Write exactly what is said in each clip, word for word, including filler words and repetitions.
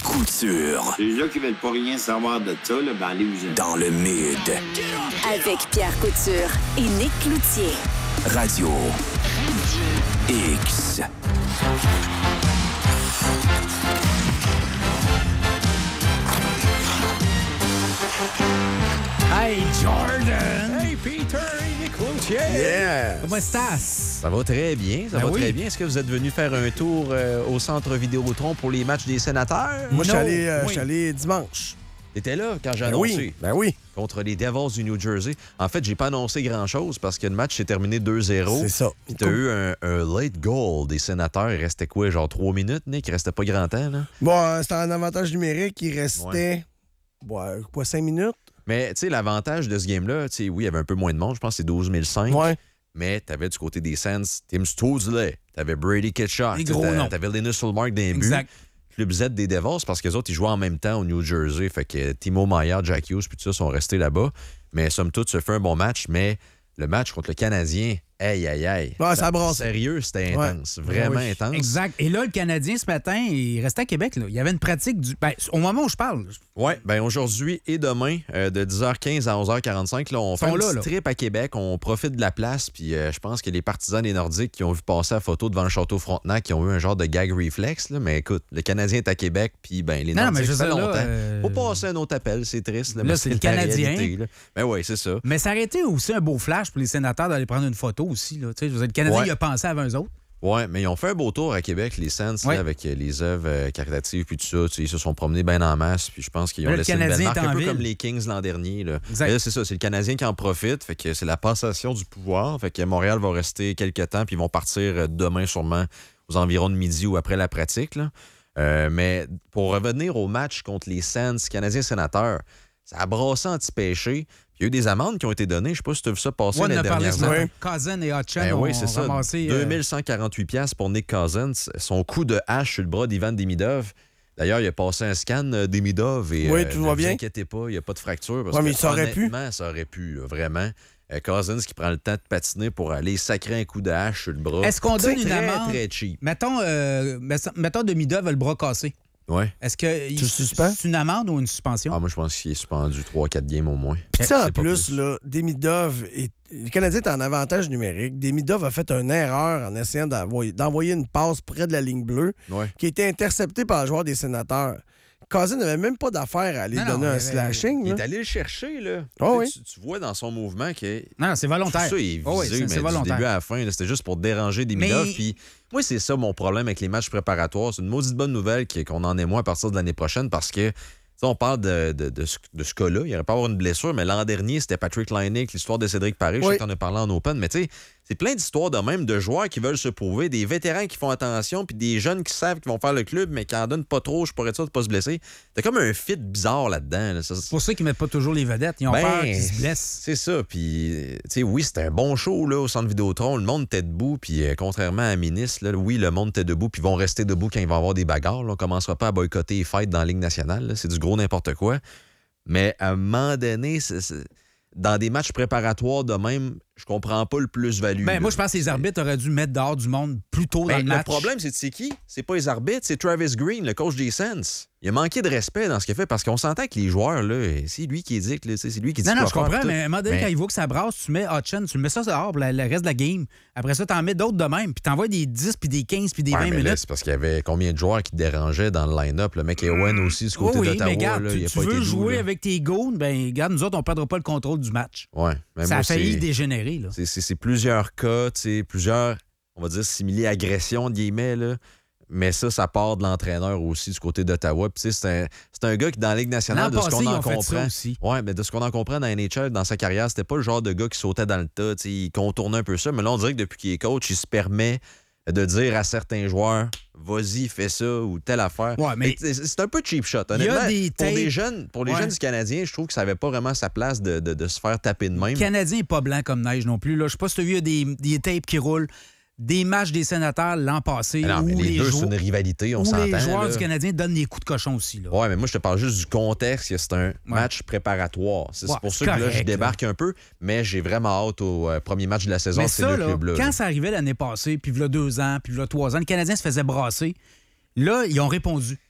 Couture. Les gens qui veulent pas rien savoir de ça, là, ben allez-vous-en. Dans le mid. Avec Pierre Couture et Nick Cloutier. Radio X. Hey Jordan! Hey Peter et Nick Cloutier! Yeah! Comment estás? Ça va très bien, ça Ben va oui. très bien. Est-ce que vous êtes venu faire un tour euh, au centre Vidéotron pour les matchs des sénateurs? Moi, je suis Non. allé, euh, Oui. je suis allé dimanche. T'étais là quand j'ai Ben annoncé oui, ben oui. contre les Devils du New Jersey. En fait, j'ai pas annoncé grand-chose parce que le match s'est terminé deux zéro. C'est ça. Puis t'as eu un, un late goal des sénateurs. Il restait quoi, genre trois minutes, Nick? Il restait pas grand temps, là? Bon, euh, c'était un avantage numérique. Il restait, bon, euh, quoi, cinq minutes? Mais, tu sais, l'avantage de ce game-là, tu sais, oui, il y avait un peu moins de monde. Je pense que c'est douze mille cinq. Ouais. Mais t'avais du côté des Sens Tim Stousley, t'avais Brady Kitchak, Les gros t'avais, noms. t'avais Linus Ulmark d'un but. Exact. Club Z des Devils, parce que les autres, ils jouaient en même temps au New Jersey. Fait que Timo Meier, Jack Hughes, puis tout ça sont restés là-bas. Mais somme toute, ça fait un bon match. Mais le match contre le Canadien, aïe, aïe, aïe. Ouais, ça brasse. Sérieux, c'était Ouais. intense. Vraiment Oui. intense. Exact. Et là, le Canadien, ce matin, il restait à Québec. Là. Il y avait une pratique du. Ben, au moment où je parle. Oui, bien aujourd'hui et demain, euh, de dix heures quinze à onze heures quarante-cinq, là, on fait Sont un là, petit là. trip à Québec. On profite de la place. Puis euh, je pense que les partisans des Nordiques qui ont vu passer la photo devant le château Frontenac, qui ont eu un genre de gag reflex. Là. Mais écoute, le Canadien est à Québec. Puis ben, les Non, Nordiques, mais je ça fait veux dire, longtemps. là, euh, Faut passer un autre appel, c'est triste. Là, Là, mais c'est le la Canadien. réalité, là. Ben oui, c'est ça. Mais ça aurait été aussi un beau flash pour les sénateurs d'aller prendre une photo aussi. Là. Tu sais, je veux dire, le Canadien, Ouais. il a pensé avant eux autres. Oui, mais ils ont fait un beau tour à Québec, les Sens, Ouais. là, avec euh, les œuvres euh, caritatives puis tout ça. Tu sais, ils se sont promenés bien en masse, puis je pense qu'ils ont Là, le laissé une belle Canadien marque, est en un peu ville. comme les Kings l'an dernier. Là. Exact. Mais là, c'est ça, c'est le Canadien qui en profite, fait que c'est la passation du pouvoir, fait que Montréal va rester quelques temps, puis ils vont partir euh, demain sûrement aux environs de midi ou après la pratique. Là. Euh, mais pour revenir au match contre les Sens, Canadiens-Sénateurs, ça a brassé anti-péché. Il y a eu des amendes qui ont été données. Je ne sais pas si tu as vu ça passer Ouais, on les a parlé dernières ce années. matin. Cousin et Hutchin Ben ont, oui, c'est ça. ramassé... euh, deux mille cent quarante-huit piastres pour Nick Cousins. Son coup de hache sur le bras d'Ivan Demidov. D'ailleurs, il a passé un scan euh, Demidov et Oui, euh, tout ne va vous bien. inquiétez pas, il n'y a pas de fracture. Parce Ouais, mais que, ça aurait pu. honnêtement, ça aurait pu, là, vraiment. Euh, Cousins qui prend le temps de patiner pour aller sacrer un coup de hache sur le bras. Est-ce qu'on donne C'est une très, amende? très cheap. Mettons, euh, mettons Demidov a le bras cassé. Ouais. Est-ce que Tu le suspends? c'est une amende ou une suspension? Ah, moi, je pense qu'il est suspendu trois quatre games au moins. Puis ça, en C'est pas plus, là, Demidov, est... le Canadien est en avantage numérique. Demidov a fait une erreur en essayant d'envoyer, d'envoyer une passe près de la ligne bleue Ouais. qui a été interceptée par le joueur des Sénateurs. Cousin n'avait même pas d'affaire à aller Non, non, donner il un avait- slashing. Il là. est allé le chercher, là. Oh, Tu oui. sais, tu, tu vois dans son mouvement que Non, non, c'est volontaire. tout ça est visé, Oh oui, c'est- mais c'est du volontaire. début à la fin, là, c'était juste pour déranger des Demidov. Mais- Puis moi, c'est ça mon problème avec les matchs préparatoires. C'est une maudite bonne nouvelle qui- qu'on en ait moins à partir de l'année prochaine parce que, tu sais, on parle de, de, de ce, de ce cas-là. Il n'y aurait pas à avoir une blessure, mais l'an dernier, c'était Patrick Laine, l'histoire de Cédric Paré. Je Oui. sais que t'en as parlé en Open, mais tu sais, c'est plein d'histoires de même de joueurs qui veulent se prouver, des vétérans qui font attention, puis des jeunes qui savent qu'ils vont faire le club, mais qui en donnent pas trop, je pourrais être sûr de pas se blesser. T'as comme un fit bizarre là-dedans. Là. Ça, C'est pour ça qu'ils mettent pas toujours les vedettes. Ils ont Ben, peur qu'ils se blessent. C'est ça. Puis, tu sais, oui, c'était un bon show là, au centre Vidéotron. Le monde était debout. Puis, euh, contrairement à Minis, là, oui, le monde était debout. Puis, ils vont rester debout quand il va y avoir des bagarres. Là. On commencera pas à boycotter les fights dans la Ligue nationale. Là. C'est du gros n'importe quoi. Mais à un moment donné, c'est- c'est- dans des matchs préparatoires de même, je comprends pas le plus-value. Ben, là. moi, je pense que les arbitres auraient dû mettre dehors du monde plus tôt dans Ben, le le match. problème, c'est c'est qui? C'est pas les arbitres, c'est Travis Green, le coach des Sens. Il a manqué de respect dans ce qu'il a fait parce qu'on s'entend que les joueurs, là, c'est lui qui édicte, là, c'est lui qui dit Non, non, quoi je faire, comprends, tout. mais à un moment donné, Mais- quand il voit que ça brasse, tu mets Hutchin, tu le mets ça dehors pour la- le reste de la game. Après ça, t'en mets d'autres de même, puis t'envoies des dix, puis des quinze, puis des Ouais, vingt mais là, minutes. c'est parce qu'il y avait combien de joueurs qui dérangeaient dans le line-up. Le mec Ewan aussi, du Oui, côté oui, d'Ottawa. mais regarde, là, tu, il a tu pas été veux doux, jouer là. avec tes goons, ben regarde, nous autres, on perdra pas le contrôle du match. Ouais, mais ça moi, a failli c'est- dégénérer, là. c'est- C'est c'est plusieurs cas, tu sais, plusieurs, on va dire, simili-agressions, de guillemets, là. Mais ça, ça part de l'entraîneur aussi du côté d'Ottawa. Puis, tu sais, c'est un, c'est un gars qui, dans la Ligue nationale, L'an de ce passé, qu'on ils en ont fait ça comprend. aussi. Ouais, mais de ce qu'on en comprend dans la N H L, dans sa carrière, c'était pas le genre de gars qui sautait dans le tas. Tu sais, il contournait un peu ça. Mais là, on dirait que depuis qu'il est coach, il se permet de dire à certains joueurs, vas-y, fais ça ou telle affaire. Ouais, mais- c'est c'est un peu cheap shot. Il y a Honnêtement, des pour tapes- les jeunes, pour les Ouais. jeunes du Canadien, je trouve que ça n'avait pas vraiment sa place de, de- de se faire taper de même. Le Canadien n'est pas blanc comme neige non plus. Là. Je sais pas si tu as vu, il y a des, des tapes qui roulent. Des matchs des sénateurs l'an passé Ah non, mais où les, les, deux, jou- c'est une rivalité, on où s'entend. les joueurs là. du Canadien donnent des coups de cochon aussi. Là. Ouais, mais moi, je te parle juste du contexte, que c'est un match préparatoire. C'est Ouais, pour c'est ça que là, correct, je débarque un peu, mais j'ai vraiment hâte au euh, premier match de la saison Mais de ces ça, deux là, clubs-là. quand là. ça arrivait l'année passée, puis il y a deux ans, puis il y a trois ans, le Canadien se faisait brasser. Là, ils ont répondu.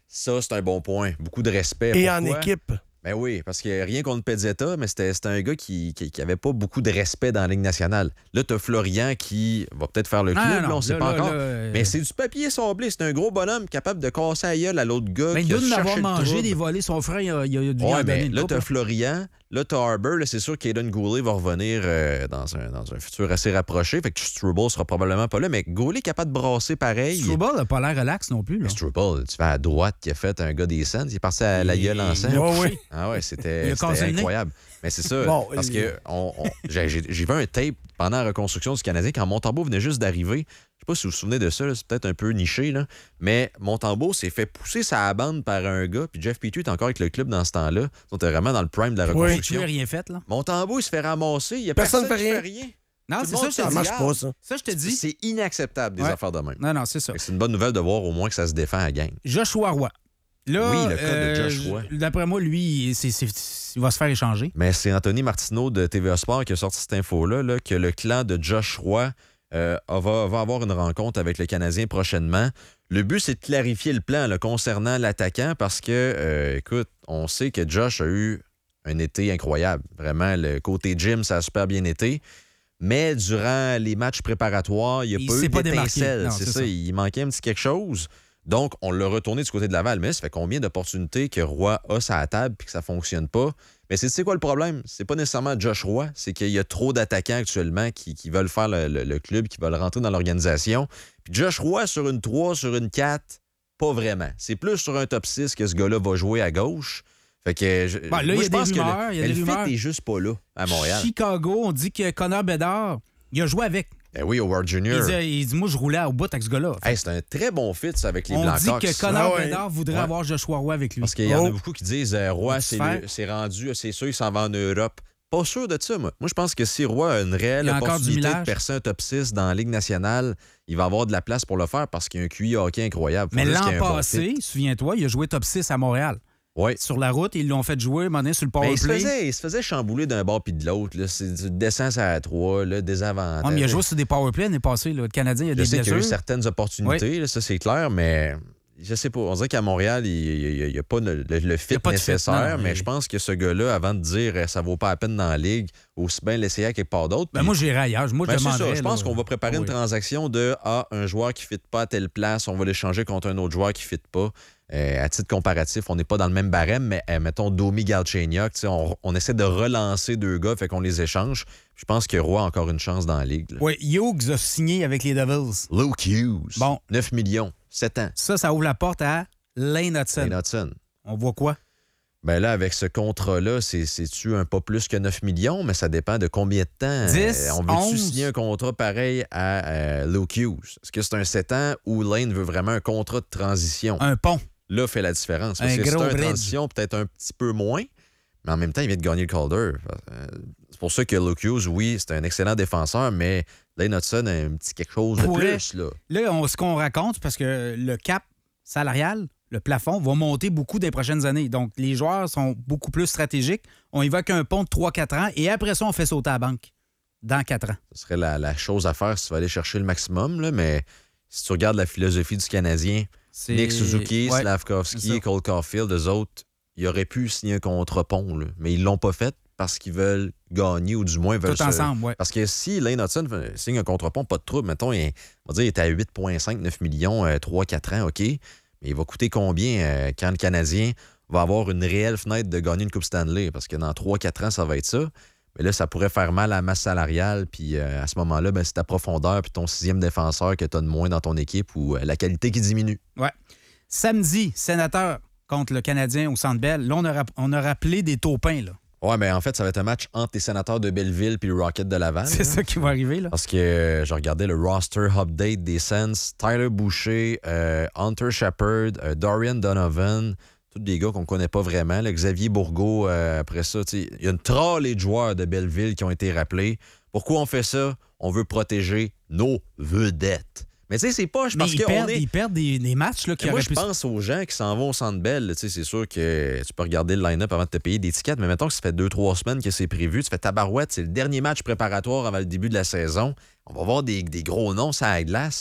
Ça, c'est un bon point. Beaucoup de respect. Et Pourquoi? en équipe. Ben oui, parce que rien contre Pezzetta, mais c'était, c'était un gars qui, qui, qui avait pas beaucoup de respect dans la Ligue nationale. Là, t'as Florian qui va peut-être faire le club, Non, là, non, on sait là, pas là, encore. là, euh, Mais c'est du papier sablé. C'est un gros bonhomme capable de casser la gueule à l'autre gars Mais qui il a doit cherché avoir le mangé trouble. des volets. Son frère, il a, il a dû lui Ouais, en donner mais une là, couple, t'as là. Florian, là, t'as Harbour. Là, c'est sûr qu'Aiden Goulet va revenir euh, dans, un, dans un futur assez rapproché. Fait que Struble sera probablement pas là. Mais Goulet est capable de brasser pareil. Struble n'a pas l'air relax non plus. Là. Struble, tu vas à droite qui a fait un gars des Suns. Il est parti à la gueule en sang. Il a Ouais, couché. oui. Ah ouais, Il c'était, a cassé c'était le nez. incroyable. Mais c'est ça, Bon, parce il- que on, on- j'ai, j'ai- j'ai vu un tape pendant la reconstruction du Canadien quand Montembeault venait juste d'arriver. Je sais pas si vous vous souvenez de ça, là, c'est peut-être un peu niché, là, mais Montembeault s'est fait pousser sa bande par un gars, puis Jeff Petrie est encore avec le club dans ce temps-là. On était vraiment dans le prime de la Oui. Tu reconstruction. n'as rien fait, là. Montembeault, il se fait ramasser, il y a Personne personne, fait qui rien. fait rien. Non, Tout c'est le ça, monde je se te Ça dis. marche regarde. pas, ça. Ça, je te dis. C'est inacceptable, des Ouais. affaires de même. Non, non, c'est ça. Fait que c'est une bonne nouvelle de voir au moins que ça se défend à la gang. Joshua Roy. Là, Oui, le cas de euh, Josh Roy. D'après moi, lui, c'est, c'est- il va se faire échanger. Mais c'est Anthony Martineau de T V A Sport qui a sorti cette info-là, là, que le clan de Josh Roy euh, va, va avoir une rencontre avec le Canadien prochainement. Le but, c'est de clarifier le plan là, concernant l'attaquant parce que, euh, écoute, on sait que Josh a eu un été incroyable. Vraiment, le côté gym, ça a super bien été. Mais durant les matchs préparatoires, il n'y a Il pas s'est eu pas démarqué. d'étincelle. Non, C'est c'est ça, ça. il manquait un petit quelque chose. Donc, on l'a retourné du côté de Laval. Mais ça fait combien d'opportunités que Roy a sur la table et que ça ne fonctionne pas? Mais c'est, c'est quoi le problème? C'est pas nécessairement Josh Roy, c'est qu'il y a trop d'attaquants actuellement qui, qui veulent faire le, le- le club, qui veulent rentrer dans l'organisation. Puis Josh Roy sur une trois, sur une quatre, pas vraiment. C'est plus sur un top six que ce gars-là va jouer à gauche. Fait que je, Bon, là, il y a moi, je des pense que rumeurs, le, il y a mais des le rumeurs. fit est juste pas là à Montréal. Chicago, on dit que Connor Bedard, il a joué avec. Ben oui, Howard Junior Il dit, il dit, moi, je roulais au bout avec ce gars-là. Hey, c'est un très bon fit ça, avec les On dit Blackhawks. que Connor Ah ouais. Bedard voudrait Ouais. avoir Joshua Roy avec lui. Parce qu'il y en a Oh. beaucoup qui disent euh, Roy, c'est, faire. le- c'est rendu, c'est sûr, il s'en va en Europe. Pas sûr de ça, moi. Moi, je pense que si Roy a une réelle Il y a encore du opportunité de millage. percer un top six dans la Ligue nationale, il va avoir de la place pour le faire parce qu'il y a un Q I hockey incroyable. Faut Mais juste l'an qu'il y ait un bon passé, fit. souviens-toi, il a joué top six à Montréal. Ouais. Sur la route, ils l'ont fait jouer, un moment donné, sur le Mais power il se, play. faisait, il se faisait chambouler d'un bord puis de l'autre. Là. C'est du descente à trois, là, désavantage. Ah, mais il a joué sur des power plays l'année passée. Là. Le Canadien, il y a Je des sais qu'il y a eu blessures. certaines opportunités, là, ça c'est clair, mais je sais pas. On dirait qu'à Montréal, il n'y a, a pas le, le- le fit a pas de fit, nécessaire, non, mais mais- je pense que ce gars-là, avant de dire euh, ça vaut pas la peine dans la Ligue, aussi bien l'essayer à quelque part d'autre. Ben, puis- moi, j'irai ailleurs. Moi, je Ben, c'est demanderais. ça. Je pense là. qu'on va préparer Ah une oui. transaction de ah, un joueur qui ne fit pas à telle place, on va l'échanger contre un autre joueur qui ne fit pas. Euh, à titre comparatif, on n'est pas dans le même barème, mais euh, mettons Domi Galchenyuk, tu sais, on, on essaie de relancer deux gars, fait qu'on les échange. Je pense que Roy a encore une chance dans la Ligue. là. Oui, Hughes a signé avec les Devils. Luke Hughes, Bon. neuf millions, sept ans. Ça, ça ouvre la porte à Lane Hudson. Lane Hudson. On voit quoi? Ben là, avec ce contrat-là, c'est, c'est-tu un pas plus que neuf millions, mais ça dépend de combien de temps. dix, Euh, on veut-tu onze? signer un contrat pareil à euh, Luke Hughes? Est-ce que c'est un sept ans ou Lane veut vraiment un contrat de transition? Un pont. Là, fait la différence. Parce Un que c'est gros une bridge. transition peut-être un petit peu moins, mais en même temps, il vient de gagner le Calder. Euh, C'est pour ça que Luke Hughes, oui, c'est un excellent défenseur, mais Lane Hudson a un petit quelque chose de Pourrait. plus. Là. Là, on- ce qu'on raconte, parce que le cap salarial, le plafond, va monter beaucoup des prochaines années. Donc, les joueurs sont beaucoup plus stratégiques. On évoque un pont de trois quatre ans et après ça, on fait sauter à la banque dans quatre ans. Ce serait la, la chose à faire si tu vas aller chercher le maximum, là, mais si tu regardes la philosophie du Canadien, C'est... Nick Suzuki, Ouais, c'est Slavkovski, ça. Cole Caulfield, eux autres, ils auraient pu signer un contre pont, là, mais ils l'ont pas fait parce qu'ils veulent gagner ou du moins veulent Tout se- ensemble, oui. Parce que si Lane Hudson fait- signe un contre-pont, pas de trouble, mettons, il, on va dire, il est à huit virgule cinq neuf millions, euh, trois quatre ans, OK, mais il va coûter combien euh, quand le Canadien va avoir une réelle fenêtre de gagner une Coupe Stanley? Parce que dans trois quatre ans, ça va être ça. Mais là, ça pourrait faire mal à la masse salariale, puis euh, à ce moment-là, ben, c'est ta profondeur puis ton sixième défenseur que tu as de moins dans ton équipe ou euh, la qualité qui diminue. Ouais. Samedi, sénateur contre le Canadien au Centre Bell. Là, on a, rap- on a rappelé des taupins, là. Ouais, mais en fait, ça va être un match entre les sénateurs de Belleville puis le Rocket de Laval. C'est là. ça qui va arriver, là. Parce que euh, je regardais le roster update des Sens. Tyler Boucher, euh, Hunter Shepard, euh, Dorian Donovan, tous des gars qu'on connaît pas vraiment. Là. Xavier Bourgault, euh, après ça, tu sais, il y a une trolley de joueurs de Belleville qui ont été rappelés. Pourquoi on fait ça? On veut protéger nos vedettes. Mais tu sais, c'est pas Mais parce ils qu'on perdent, est... ils perdent des, des matchs là, qui Mais moi, auraient je pu... se- pense aux gens qui s'en vont au Centre Bell. Tu sais, c'est sûr que tu peux regarder le line-up avant de te payer des tickets, mais mettons que ça fait deux, trois semaines que c'est prévu. Tu fais tabarouette, c'est le dernier match préparatoire avant le début de la saison. On va voir des, des gros noms, ça à la glace.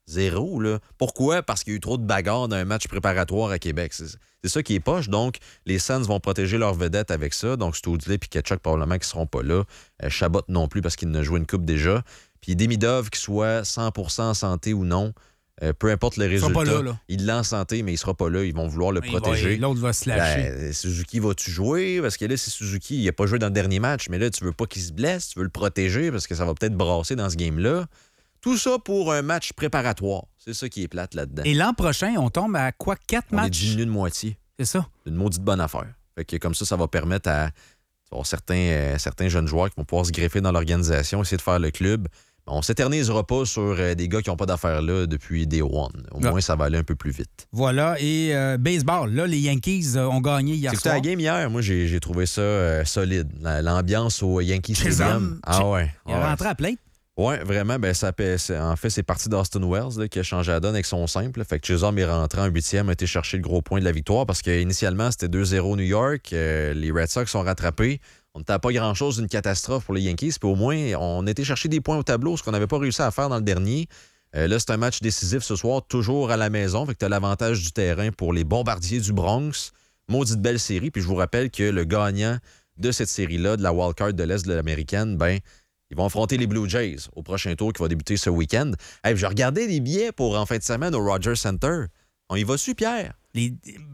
Zéro, là. Pourquoi? Parce qu'il y a eu trop de bagarres dans un match préparatoire à Québec. C'est, c'est ça qui est poche. Donc, les Sens vont protéger leurs vedettes avec ça. Donc, Stoudley et Ketchuk, probablement, qui ne seront pas là. Euh, Chabot non plus, parce qu'il ne joué une coupe déjà. Puis Demidov, qui soit cent pour cent en santé ou non, euh, peu importe le résultat, pas là, là. il l'a en santé, mais il ne sera pas là. Ils vont vouloir le Il protéger. va- L'autre va se lâcher. Ben, Suzuki, vas-tu jouer? Parce que là, c'est Suzuki, il n'a pas joué dans le dernier match, mais là, tu veux pas qu'il se blesse, tu veux le protéger parce que ça va peut-être brasser dans ce game-là. Tout ça pour un match préparatoire. C'est ça qui est plate là-dedans. Et l'an prochain, on tombe à quoi? Quatre On est matchs? diminué de moitié. C'est ça. C'est une maudite bonne affaire. Fait que comme ça, ça va permettre à, à avoir certains, euh, certains jeunes joueurs qui vont pouvoir se greffer dans l'organisation, essayer de faire le club. On ne s'éternisera pas sur euh, des gars qui n'ont pas d'affaires là depuis Day One. Au Non. moins, ça va aller un peu plus vite. Voilà. Et euh, baseball, là, les Yankees euh, ont gagné hier C'était soir. la game hier. Moi, j'ai, j'ai trouvé ça euh, solide. La- l'ambiance au Yankee Chisholm, Stadium. Ah ouais. Il est Ah ouais. rentré à plate. Oui, vraiment. Ben, ça, paie- c'est- en fait, c'est parti d'Austin Wells là, qui a changé la donne avec son simple. Fait que Chisholm est rentré en huitième, a été chercher le gros point de la victoire parce qu'initialement, c'était deux zéro New York. Euh, les Red Sox sont rattrapés. On n'était pas grand-chose d'une catastrophe pour les Yankees. Puis au moins, on était chercher des points au tableau, ce qu'on n'avait pas réussi à faire dans le dernier. Euh, là, c'est un match décisif ce soir, toujours à la maison. Fait que tu as l'avantage du terrain pour les Bombardiers du Bronx. Maudite belle série. Puis je vous rappelle que le gagnant de cette série-là, de la wildcard de l'Est de l'Américaine, ben ils vont affronter les Blue Jays au prochain tour qui va débuter ce week-end. Hey, je regardais des billets pour en fin de semaine au Rogers Center. On y va-tu, Pierre? Les...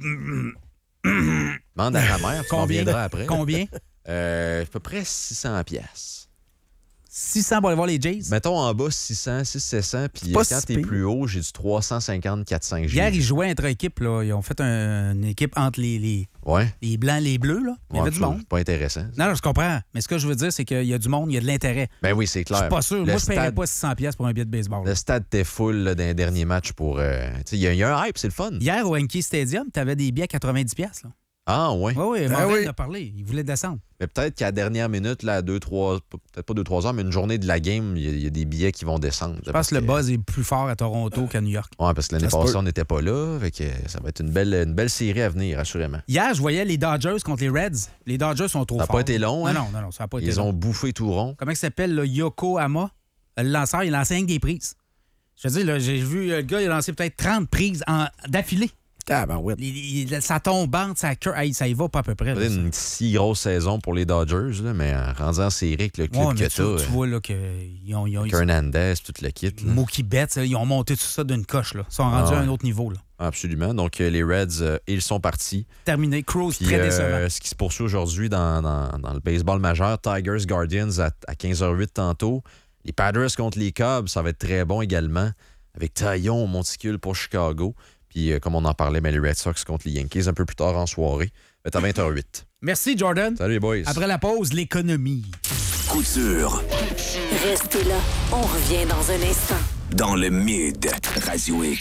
Demande à ta mère, tu m'en Combien? reviendras après. Combien? Euh, à peu près six cents piastres. six cents pour aller voir les Jays. Mettons en bas six cents, six cents, sept cents, puis pas quand si t'es pire. plus haut, j'ai du trois cent cinquante, quatre cents. Hier, ils jouaient entre équipes. Là. Ils ont fait un- une équipe entre les, les, Ouais. les blancs et les bleus. Là. Il y Ouais, avait du ça, monde. c'est pas intéressant. Non, non, je comprends. Mais ce que je veux dire, c'est qu'il y a du monde, il y a de l'intérêt. Ben oui, c'est Je clair. suis pas sûr. Le Moi, je ne paierais stade- pas six cents piastres pour un billet de baseball. Le stade était full là, dans les derniers matchs pour. euh, tu sais, Il y, a- il y a un hype, c'est le fun. Hier, au Yankee Stadium, tu avais des billets à quatre-vingt-dix piastres. Là. Ah, ouais. Oui, oui, Ben Morel oui. en a parlé. Il voulait descendre. Mais peut-être qu'à la dernière minute, là, à deux, trois, peut-être pas deux, trois heures, mais une journée de la game, il y, a- il y a des billets qui vont descendre. Je pense que le buzz est plus fort à Toronto qu'à New York. Ouais, parce que l'année Ça se passée, peut. on n'était pas là. Fait que ça va être une belle, une belle série à venir, assurément. Hier, je voyais les Dodgers contre les Reds. Les Dodgers sont trop Ça n'a forts. pas été long, hein? Non, non, non, non, ça n'a pas été Ils long. ont bouffé tout rond. Comment il s'appelle, le Yokohama? Le lanceur, il lançait rien que des prises. Je veux dire, là, j'ai vu euh, le gars, il a lancé peut-être trente prises en- d'affilée. Ah, ben oui. Il- il- Ça tombante, ça cœur. Hey, ça y va pas à peu près. là, Peut-être ça. une si grosse saison pour les Dodgers, là, mais en rendu en série avec le club Ouais, que mais t'as, tu, tu euh, vois là, qu'ils ont, ils ont, avec Hernandez, toute la kit. là. Mookie Betts, là, ils ont monté tout ça d'une coche. Là. Ils sont rendus Ah à ouais. un autre niveau. Là. Absolument. Donc, euh, les Reds, euh, ils sont partis. Terminé. Cruz, Puis, très euh, décevant. ce qui se poursuit aujourd'hui dans, dans- dans le baseball majeur, Tigers Guardians à, à quinze heures huit tantôt. Les Padres contre les Cubs, ça va être très bon également. Avec Taillon au monticule pour Chicago. Puis, euh, comme on en parlait, mais les Red Sox contre les Yankees un peu plus tard en soirée. Ça va être à vingt heures huit. Merci, Jordan. Salut les boys. Après la pause, l'économie. Coup sûr Restez là, on revient dans un instant. dans le Mid Radio X.